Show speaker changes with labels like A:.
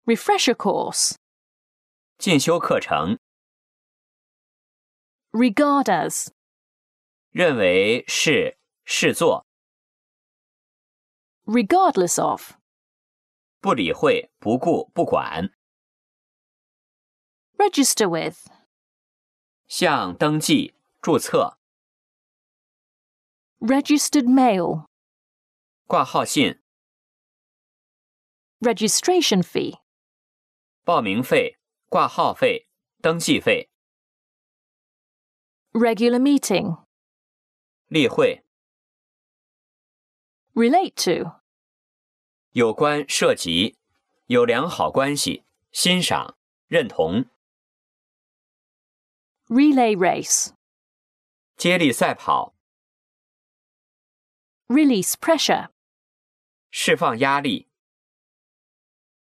A: refresher course,
B: 进修课程，
A: regard as,
B: 认为是，视作，
A: regardless of,
B: 不理会，不顾，不管，
A: register with,
B: 向登记，注册，
A: registered mail,
B: 挂号信，
A: registration fee,
B: 报名费，挂号费，登记费，
A: regular meeting,
B: 例会，
A: relate to,
B: 有关涉及，有良好关系，欣赏，认同，
A: relay race,
B: 接力赛跑，
A: release pressure,
B: 释放压力，